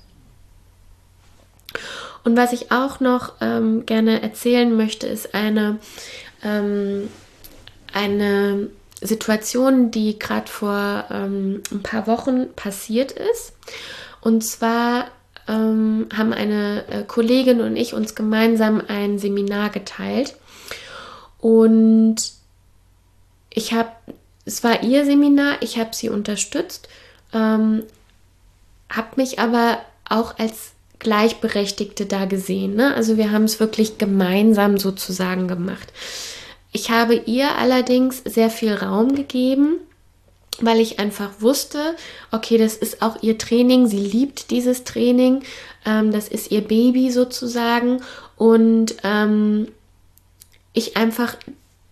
[SPEAKER 1] Und was ich auch noch ähm, gerne erzählen möchte, ist eine, ähm, eine Situation, die gerade vor ähm, ein paar Wochen passiert ist. Und zwar ähm, haben eine äh, Kollegin und ich uns gemeinsam ein Seminar geteilt. Und ich habe, es war ihr Seminar, ich habe sie unterstützt, ähm, habe mich aber auch als Gleichberechtigte da gesehen. Ne? Also wir haben es wirklich gemeinsam sozusagen gemacht. Ich habe ihr allerdings sehr viel Raum gegeben, weil ich einfach wusste, okay, das ist auch ihr Training, sie liebt dieses Training, ähm, das ist ihr Baby sozusagen und ähm, ich einfach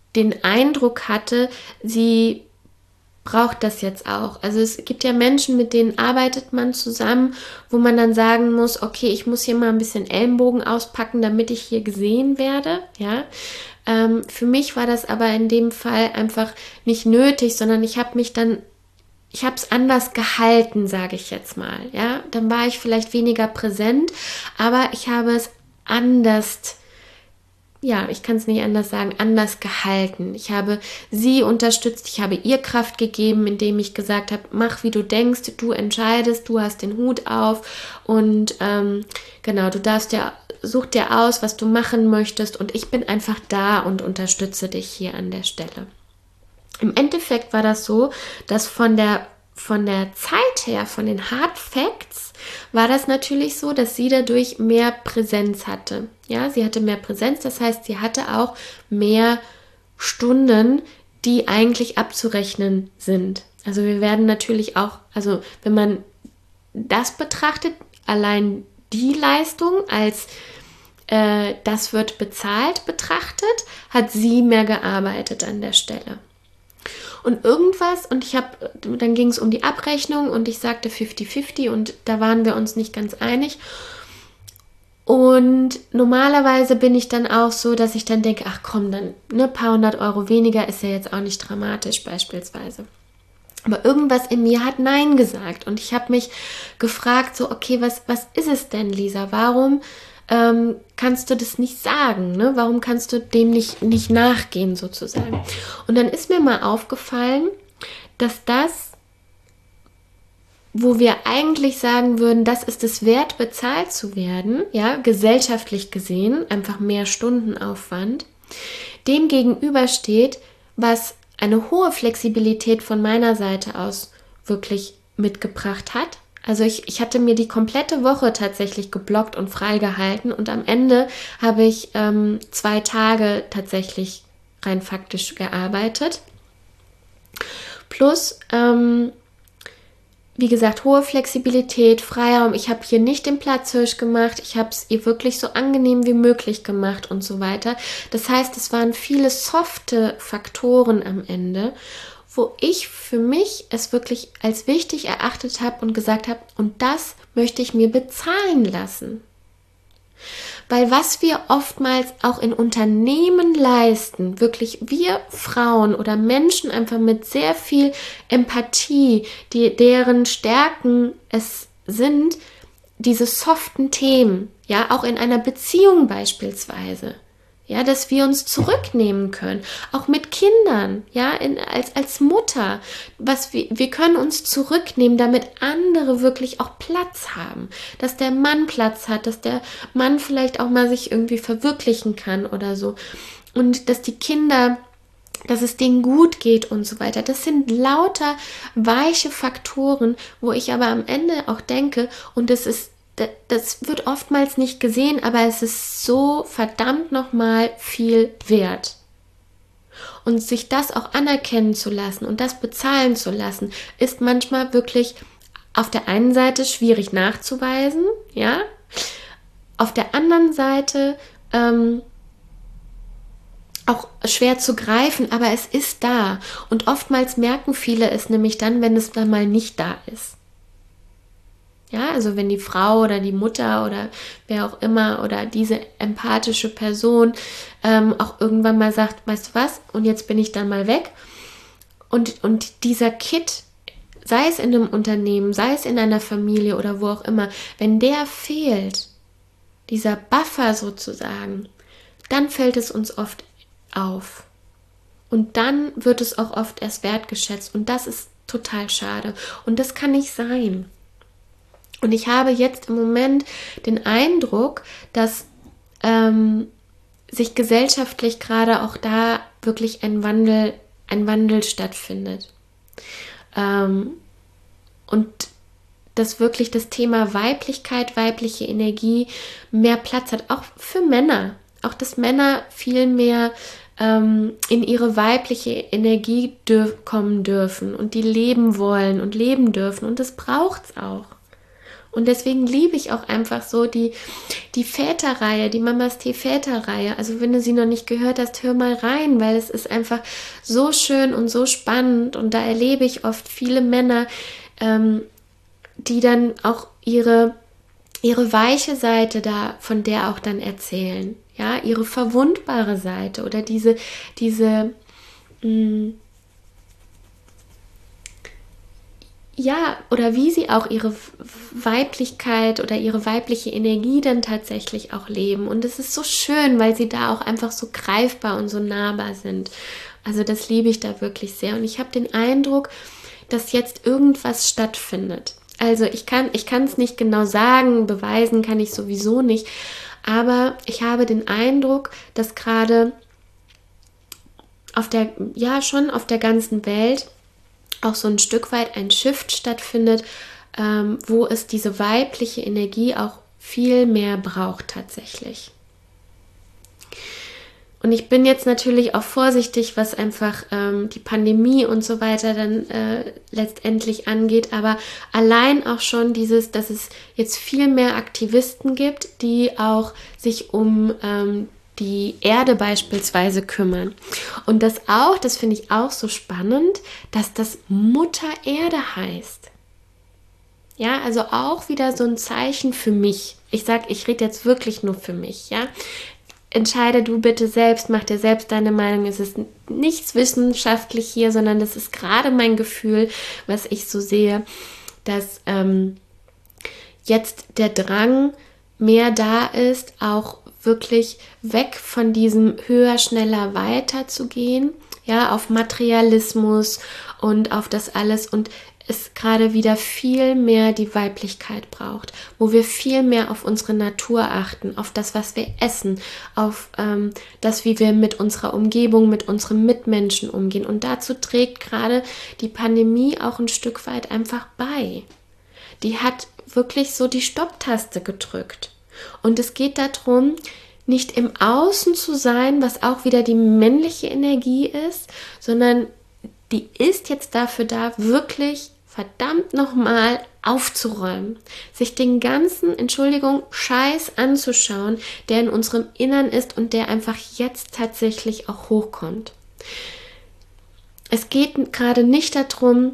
[SPEAKER 1] den Eindruck hatte, sie braucht das jetzt auch. Also es gibt ja Menschen, mit denen arbeitet man zusammen, wo man dann sagen muss, okay, ich muss hier mal ein bisschen Ellenbogen auspacken, damit ich hier gesehen werde, ja. Ähm, für mich war das aber in dem Fall einfach nicht nötig, sondern ich habe mich dann, ich habe es anders gehalten, sage ich jetzt mal, ja. Dann war ich vielleicht weniger präsent, aber ich habe es anders ja, ich kann es nicht anders sagen, anders gehalten. Ich habe sie unterstützt, ich habe ihr Kraft gegeben, indem ich gesagt habe, mach wie du denkst, du entscheidest, du hast den Hut auf und ähm, genau, du darfst ja, such dir aus, was du machen möchtest und ich bin einfach da und unterstütze dich hier an der Stelle. Im Endeffekt war das so, dass von der Von der Zeit her, von den Hard Facts, war das natürlich so, dass sie dadurch mehr Präsenz hatte. Ja, sie hatte mehr Präsenz, das heißt, sie hatte auch mehr Stunden, die eigentlich abzurechnen sind. Also wir werden natürlich auch, also wenn man das betrachtet, allein die Leistung als äh, das wird bezahlt betrachtet, hat sie mehr gearbeitet an der Stelle. Und irgendwas, und ich habe, dann ging es um die Abrechnung und ich sagte fünfzig fünfzig und da waren wir uns nicht ganz einig. Und normalerweise bin ich dann auch so, dass ich dann denke, ach komm, dann ne, ein paar hundert Euro weniger ist ja jetzt auch nicht dramatisch beispielsweise. Aber irgendwas in mir hat Nein gesagt und ich habe mich gefragt, so okay, was, was ist es denn, Lisa? Warum ähm, kannst du das nicht sagen? Ne? Warum kannst du dem nicht, nicht nachgehen sozusagen? Und dann ist mir mal aufgefallen, dass das, wo wir eigentlich sagen würden, das ist es wert, bezahlt zu werden, ja, gesellschaftlich gesehen, einfach mehr Stundenaufwand, dem gegenübersteht, was eine hohe Flexibilität von meiner Seite aus wirklich mitgebracht hat. Also ich, ich hatte mir die komplette Woche tatsächlich geblockt und freigehalten und am Ende habe ich ähm, zwei Tage tatsächlich rein faktisch gearbeitet. Plus, ähm, wie gesagt, hohe Flexibilität, Freiraum. Ich habe hier nicht den Platzhirsch gemacht. Ich habe es ihr wirklich so angenehm wie möglich gemacht und so weiter. Das heißt, es waren viele softe Faktoren am Ende, wo ich für mich es wirklich als wichtig erachtet habe und gesagt habe, und das möchte ich mir bezahlen lassen. Weil was wir oftmals auch in Unternehmen leisten, wirklich wir Frauen oder Menschen einfach mit sehr viel Empathie, die, deren Stärken es sind, diese soften Themen, ja, auch in einer Beziehung beispielsweise, ja, dass wir uns zurücknehmen können, auch mit Kindern, ja, in, als, als Mutter, was wir, wir können uns zurücknehmen, damit andere wirklich auch Platz haben, dass der Mann Platz hat, dass der Mann vielleicht auch mal sich irgendwie verwirklichen kann oder so und dass die Kinder, dass es denen gut geht und so weiter. Das sind lauter weiche Faktoren, wo ich aber am Ende auch denke, und das ist das wird oftmals nicht gesehen, aber es ist so verdammt nochmal viel wert. Und sich das auch anerkennen zu lassen und das bezahlen zu lassen, ist manchmal wirklich auf der einen Seite schwierig nachzuweisen, ja, auf der anderen Seite ähm, auch schwer zu greifen, aber es ist da. Und oftmals merken viele es nämlich dann, wenn es dann mal nicht da ist. Ja, also wenn die Frau oder die Mutter oder wer auch immer oder diese empathische Person ähm, auch irgendwann mal sagt, weißt du was, und jetzt bin ich dann mal weg. Und, und dieser Kit, sei es in einem Unternehmen, sei es in einer Familie oder wo auch immer, wenn der fehlt, dieser Buffer sozusagen, dann fällt es uns oft auf. Und dann wird es auch oft erst wertgeschätzt. Und das ist total schade. Und das kann nicht sein. Und ich habe jetzt im Moment den Eindruck, dass ähm, sich gesellschaftlich gerade auch da wirklich ein Wandel, ein Wandel stattfindet. Ähm, und dass wirklich das Thema Weiblichkeit, weibliche Energie mehr Platz hat, auch für Männer. Auch dass Männer viel mehr ähm, in ihre weibliche Energie dürf- kommen dürfen und die leben wollen und leben dürfen. Und das braucht es auch. Und deswegen liebe ich auch einfach so die, die Väterreihe, die Mamas Tee Väterreihe. Also wenn du sie noch nicht gehört hast, hör mal rein, weil es ist einfach so schön und so spannend. Und da erlebe ich oft viele Männer, ähm, die dann auch ihre, ihre weiche Seite da, von der auch dann erzählen. Ja, ihre verwundbare Seite oder diese, diese, mh, ja, oder wie sie auch ihre Weiblichkeit oder ihre weibliche Energie dann tatsächlich auch leben. Und es ist so schön, weil sie da auch einfach so greifbar und so nahbar sind. Also das liebe ich da wirklich sehr. Und ich habe den Eindruck, dass jetzt irgendwas stattfindet. Also ich kann ich kann es nicht genau sagen, beweisen kann ich sowieso nicht. Aber ich habe den Eindruck, dass gerade auf der, ja schon auf der ganzen Welt auch so ein Stück weit ein Shift stattfindet, ähm, wo es diese weibliche Energie auch viel mehr braucht tatsächlich. Und ich bin jetzt natürlich auch vorsichtig, was einfach ähm, die Pandemie und so weiter dann äh, letztendlich angeht, aber allein auch schon dieses, dass es jetzt viel mehr Aktivisten gibt, die auch sich um ähm, die Erde beispielsweise kümmern. Und das auch, das finde ich auch so spannend, dass das Mutter Erde heißt. Ja, also auch wieder so ein Zeichen für mich. Ich sage, ich rede jetzt wirklich nur für mich, ja. Entscheide du bitte selbst, mach dir selbst deine Meinung. Es ist nichts wissenschaftlich hier, sondern das ist gerade mein Gefühl, was ich so sehe, dass ähm, jetzt der Drang mehr da ist, auch wirklich weg von diesem höher, schneller, weiter zu gehen, ja, auf Materialismus und auf das alles und es gerade wieder viel mehr die Weiblichkeit braucht, wo wir viel mehr auf unsere Natur achten, auf das, was wir essen, auf ähm, das, wie wir mit unserer Umgebung, mit unseren Mitmenschen umgehen. Und dazu trägt gerade die Pandemie auch ein Stück weit einfach bei. Die hat wirklich so die Stopptaste gedrückt. Und es geht darum, nicht im Außen zu sein, was auch wieder die männliche Energie ist, sondern die ist jetzt dafür da, wirklich verdammt nochmal aufzuräumen, sich den ganzen, Entschuldigung, Scheiß anzuschauen, der in unserem Innern ist und der einfach jetzt tatsächlich auch hochkommt. Es geht gerade nicht darum,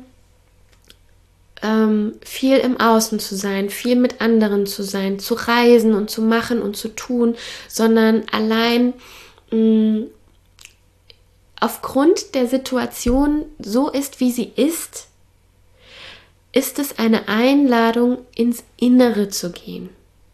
[SPEAKER 1] ähm, viel im Außen zu sein, viel mit anderen zu sein, zu reisen und zu machen und zu tun, sondern allein mh, aufgrund der Situation so ist, wie sie ist, ist es eine Einladung, ins Innere zu gehen,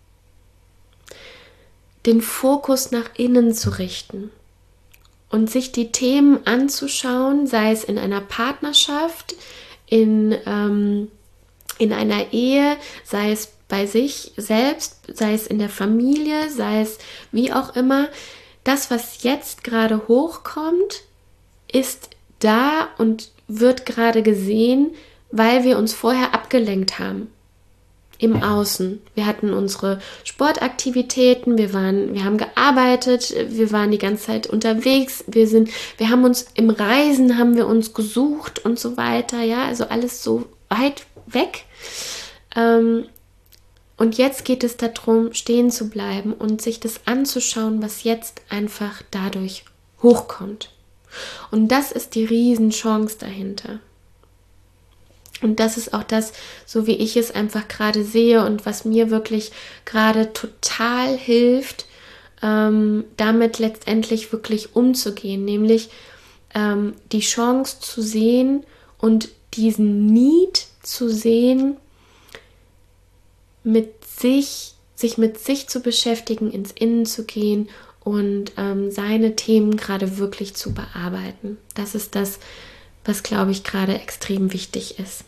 [SPEAKER 1] den Fokus nach innen zu richten und sich die Themen anzuschauen, sei es in einer Partnerschaft, in, ähm, in einer Ehe, sei es bei sich selbst, sei es in der Familie, sei es wie auch immer. Das, was jetzt gerade hochkommt, ist da und wird gerade gesehen, weil wir uns vorher abgelenkt haben im Außen. Wir hatten unsere Sportaktivitäten, wir waren, wir haben gearbeitet, wir waren die ganze Zeit unterwegs, wir sind, wir haben uns im Reisen haben wir uns gesucht und so weiter, ja, also alles so weit weg. Ähm, und jetzt geht es darum, stehen zu bleiben und sich das anzuschauen, was jetzt einfach dadurch hochkommt. Und das ist die Riesenchance dahinter. Und das ist auch das, so wie ich es einfach gerade sehe und was mir wirklich gerade total hilft, ähm, damit letztendlich wirklich umzugehen, nämlich ähm, die Chance zu sehen und diesen Need zu sehen, mit sich, sich mit sich zu beschäftigen, ins Innen zu gehen und ähm, seine Themen gerade wirklich zu bearbeiten. Das ist das, was, glaube ich, gerade extrem wichtig ist.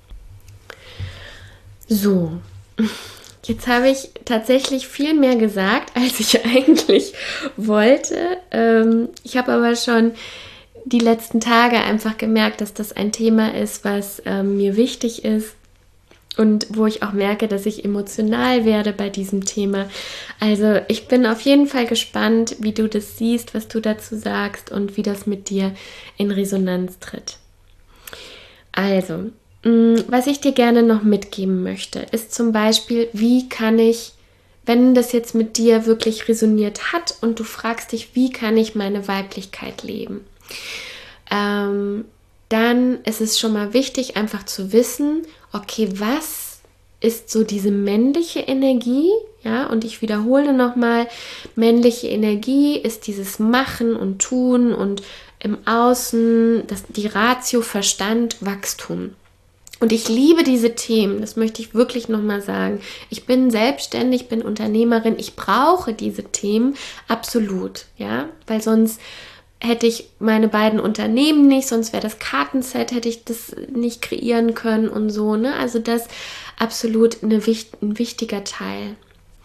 [SPEAKER 1] So, jetzt habe ich tatsächlich viel mehr gesagt, als ich eigentlich wollte. Ähm, ich habe aber schon die letzten Tage einfach gemerkt, dass das ein Thema ist, was ähm, mir wichtig ist und wo ich auch merke, dass ich emotional werde bei diesem Thema. Also ich bin auf jeden Fall gespannt, wie du das siehst, was du dazu sagst und wie das mit dir in Resonanz tritt. Also, Was ich dir gerne noch mitgeben möchte, ist zum Beispiel, wie kann ich, wenn das jetzt mit dir wirklich resoniert hat und du fragst dich, wie kann ich meine Weiblichkeit leben, ähm, dann ist es schon mal wichtig, einfach zu wissen, okay, was ist so diese männliche Energie, ja, und ich wiederhole nochmal, männliche Energie ist dieses Machen und Tun und im Außen, das, die Ratio, Verstand, Wachstum. Und ich liebe diese Themen, das möchte ich wirklich nochmal sagen. Ich bin selbstständig, bin Unternehmerin, ich brauche diese Themen absolut, ja, weil sonst hätte ich meine beiden Unternehmen nicht, sonst wäre das Kartenset, hätte ich das nicht kreieren können und so, ne? Also das absolut eine, ein wichtiger Teil.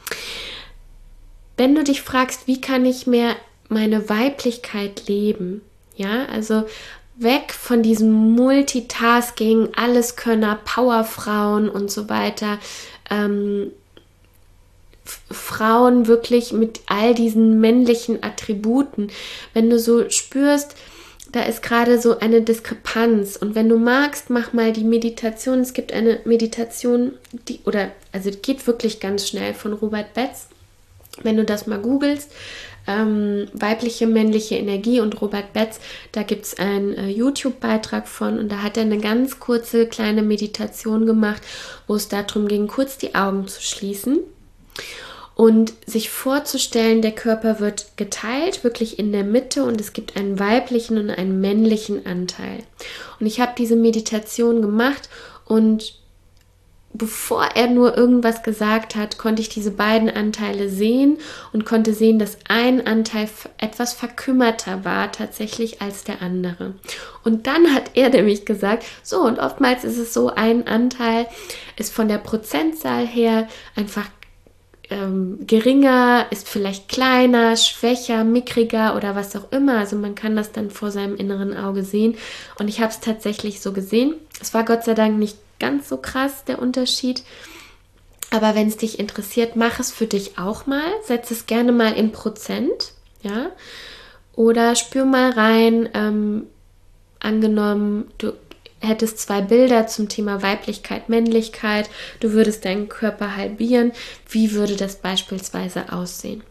[SPEAKER 1] Wenn du dich fragst, wie kann ich mehr meine Weiblichkeit leben, ja, also weg von diesem Multitasking, Alleskönner, Powerfrauen und so weiter. Ähm, F- Frauen wirklich mit all diesen männlichen Attributen. Wenn du so spürst, da ist gerade so eine Diskrepanz. Und wenn du magst, mach mal die Meditation. Es gibt eine Meditation, die, oder, also die geht wirklich ganz schnell von Robert Betz. Wenn du das mal googelst, Ähm, weibliche, männliche Energie und Robert Betz, da gibt es einen äh, YouTube-Beitrag von und da hat er eine ganz kurze kleine Meditation gemacht, wo es darum ging, kurz die Augen zu schließen und sich vorzustellen, der Körper wird geteilt, wirklich in der Mitte und es gibt einen weiblichen und einen männlichen Anteil. Und ich habe diese Meditation gemacht und bevor er nur irgendwas gesagt hat, konnte ich diese beiden Anteile sehen und konnte sehen, dass ein Anteil etwas verkümmerter war tatsächlich als der andere. Und dann hat er nämlich gesagt, so, und oftmals ist es so, ein Anteil ist von der Prozentzahl her einfach ähm, geringer, ist vielleicht kleiner, schwächer, mickriger oder was auch immer. Also man kann das dann vor seinem inneren Auge sehen. Und ich habe es tatsächlich so gesehen. Es war Gott sei Dank nicht ganz so krass, der Unterschied. Aber wenn es dich interessiert, mach es für dich auch mal. Setz es gerne mal in Prozent, ja. Oder spür mal rein, ähm, angenommen, du hättest zwei Bilder zum Thema Weiblichkeit, Männlichkeit, du würdest deinen Körper halbieren. Wie würde das beispielsweise aussehen?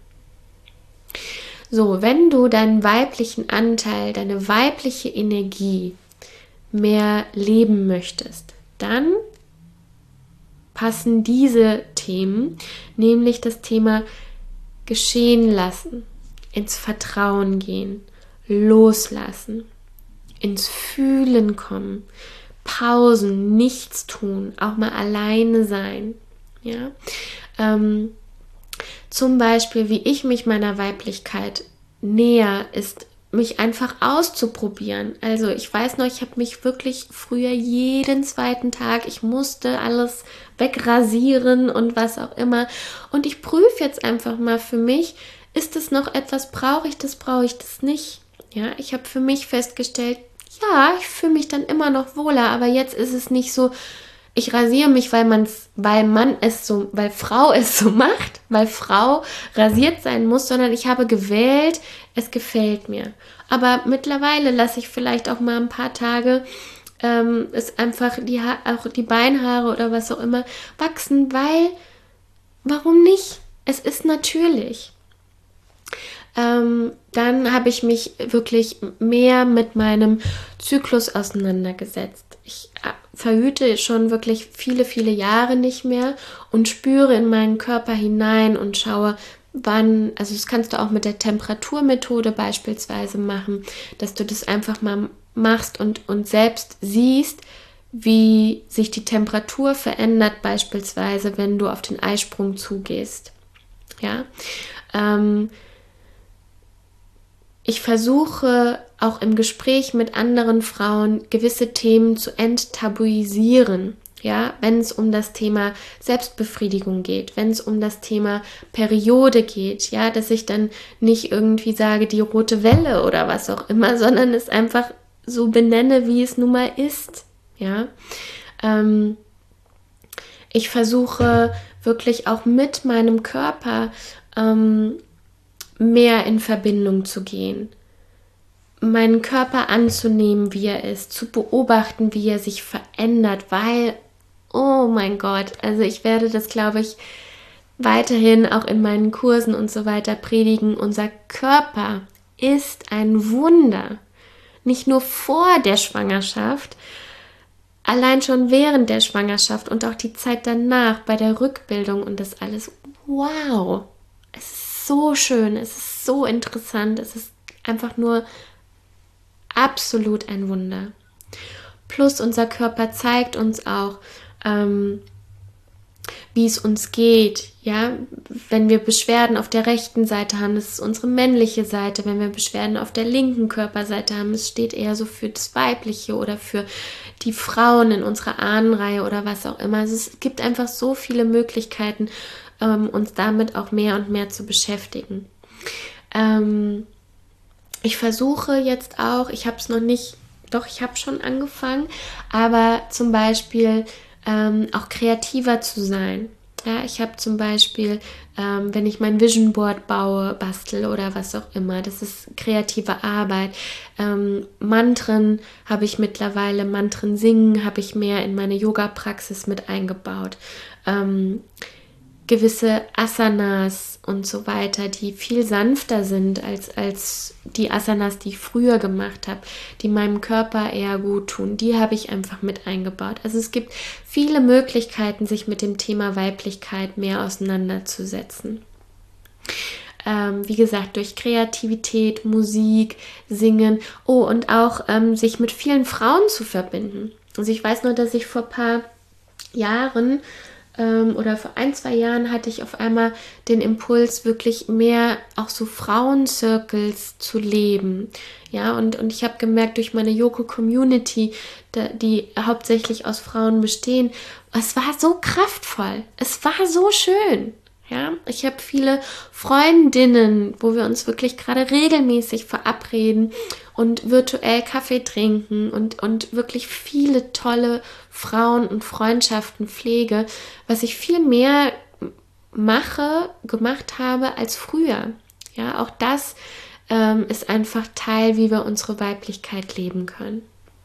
[SPEAKER 1] So, wenn du deinen weiblichen Anteil, deine weibliche Energie mehr leben möchtest, dann passen diese Themen, nämlich das Thema geschehen lassen, ins Vertrauen gehen, loslassen, ins Fühlen kommen, Pausen, nichts tun, auch mal alleine sein. Ja? Ähm, zum Beispiel, wie ich mich meiner Weiblichkeit näher, ist mich einfach auszuprobieren. Also ich weiß noch, ich habe mich wirklich früher jeden zweiten Tag, ich musste alles wegrasieren und was auch immer. Und ich prüfe jetzt einfach mal für mich, ist es noch etwas, brauche ich das, brauche ich das nicht? Ja, ich habe für mich festgestellt, ja, ich fühle mich dann immer noch wohler, aber jetzt ist es nicht so, ich rasiere mich, weil man, weil man es so, weil Frau es so macht, weil Frau rasiert sein muss, sondern ich habe gewählt, es gefällt mir. Aber mittlerweile lasse ich vielleicht auch mal ein paar Tage ähm, es einfach die ha- auch die Beinhaare oder was auch immer wachsen, weil, warum nicht? Es ist natürlich. Ähm, dann habe ich mich wirklich mehr mit meinem Zyklus auseinandergesetzt. Ich äh, verhüte schon wirklich viele, viele Jahre nicht mehr und spüre in meinen Körper hinein und schaue, wann, also das kannst du auch mit der Temperaturmethode beispielsweise machen, dass du das einfach mal machst und, und selbst siehst, wie sich die Temperatur verändert, beispielsweise, wenn du auf den Eisprung zugehst. Ja, ähm, ich versuche auch im Gespräch mit anderen Frauen gewisse Themen zu enttabuisieren, ja, wenn es um das Thema Selbstbefriedigung geht, wenn es um das Thema Periode geht, ja, dass ich dann nicht irgendwie sage, die rote Welle oder was auch immer, sondern es einfach so benenne, wie es nun mal ist, ja. Ähm, ich versuche wirklich auch mit meinem Körper ähm, mehr in Verbindung zu gehen. meinen Körper anzunehmen, wie er ist, zu beobachten, wie er sich verändert, weil, oh mein Gott, also ich werde das, glaube ich, weiterhin auch in meinen Kursen und so weiter predigen. Unser Körper ist ein Wunder. Nicht nur vor der Schwangerschaft, allein schon während der Schwangerschaft und auch die Zeit danach bei der Rückbildung und das alles. Wow, es ist so schön, es ist so interessant, es ist einfach nur absolut ein Wunder. Plus unser Körper zeigt uns auch, ähm, wie es uns geht, ja, wenn wir Beschwerden auf der rechten Seite haben, das ist unsere männliche Seite, wenn wir Beschwerden auf der linken Körperseite haben, es steht eher so für das Weibliche oder für die Frauen in unserer Ahnenreihe oder was auch immer. Also es gibt einfach so viele Möglichkeiten, ähm, uns damit auch mehr und mehr zu beschäftigen. Ähm, ich versuche jetzt auch, ich habe es noch nicht, doch ich habe schon angefangen, aber zum Beispiel ähm, auch kreativer zu sein. Ja, ich habe zum Beispiel, ähm, wenn ich mein Vision Board baue, bastel oder was auch immer, das ist kreative Arbeit. Ähm, Mantren habe ich mittlerweile, Mantren singen habe ich mehr in meine Yoga-Praxis mit eingebaut. Ähm, gewisse Asanas und so weiter, die viel sanfter sind als, als die Asanas, die ich früher gemacht habe, die meinem Körper eher gut tun, die habe ich einfach mit eingebaut. Also es gibt viele Möglichkeiten, sich mit dem Thema Weiblichkeit mehr auseinanderzusetzen. Ähm, wie gesagt, durch Kreativität, Musik, Singen, oh, und auch ähm, sich mit vielen Frauen zu verbinden. Also ich weiß nur, dass ich vor ein paar Jahren oder vor ein, zwei Jahren hatte ich auf einmal den Impuls, wirklich mehr auch so Frauencircles zu leben. Ja, und, und ich habe gemerkt, durch meine Yoko-Community, die hauptsächlich aus Frauen bestehen, es war so kraftvoll, es war so schön. Ja, ich habe viele Freundinnen, wo wir uns wirklich gerade regelmäßig verabreden und virtuell Kaffee trinken und, und wirklich viele tolle Frauen und Freundschaften pflege, was ich viel mehr mache, gemacht habe als früher. Ja, auch das ähm, ist einfach Teil, wie wir unsere Weiblichkeit leben können.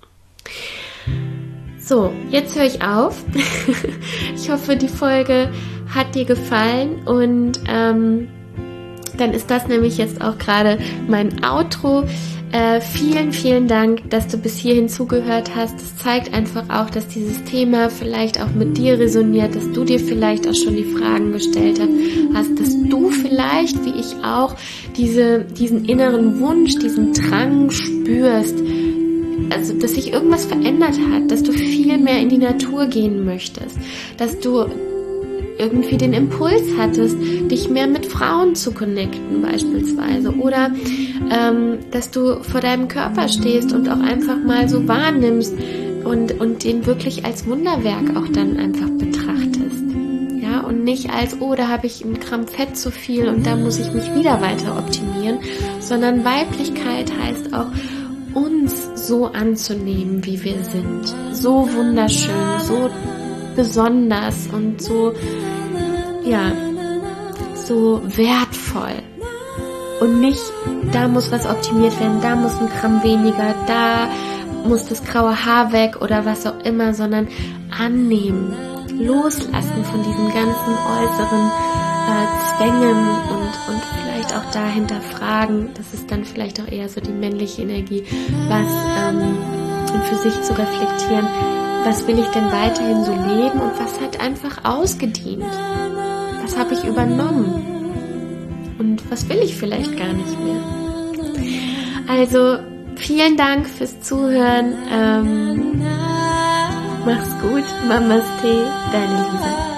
[SPEAKER 1] So, jetzt höre ich auf. Ich hoffe, die Folge hat dir gefallen und ähm, dann ist das nämlich jetzt auch gerade mein Outro. Äh, vielen, vielen Dank, dass du bis hierhin zugehört hast. Das zeigt einfach auch, dass dieses Thema vielleicht auch mit dir resoniert, dass du dir vielleicht auch schon die Fragen gestellt hast, dass du vielleicht, wie ich auch, diese, diesen inneren Wunsch, diesen Drang spürst, also dass sich irgendwas verändert hat, dass du viel mehr in die Natur gehen möchtest, dass du irgendwie den Impuls hattest, dich mehr mit Frauen zu connecten beispielsweise oder ähm, dass du vor deinem Körper stehst und auch einfach mal so wahrnimmst und, und den wirklich als Wunderwerk auch dann einfach betrachtest. Ja, und nicht als, oh, da habe ich ein Gramm Fett zu viel und da muss ich mich wieder weiter optimieren, sondern Weiblichkeit heißt auch, uns so anzunehmen, wie wir sind. So wunderschön, so besonders und so, ja, so wertvoll. Und nicht, da muss was optimiert werden, da muss ein Gramm weniger, da muss das graue Haar weg oder was auch immer, sondern annehmen, loslassen von diesen ganzen äußeren äh, Zwängen und, und vielleicht auch dahinter fragen, das ist dann vielleicht auch eher so die männliche Energie, was ähm, für sich zu reflektieren, was will ich denn weiterhin so leben und was hat einfach ausgedient? Was habe ich übernommen? Und was will ich vielleicht gar nicht mehr? Also, vielen Dank fürs Zuhören. Ähm, mach's gut. Namaste, deine Lisa.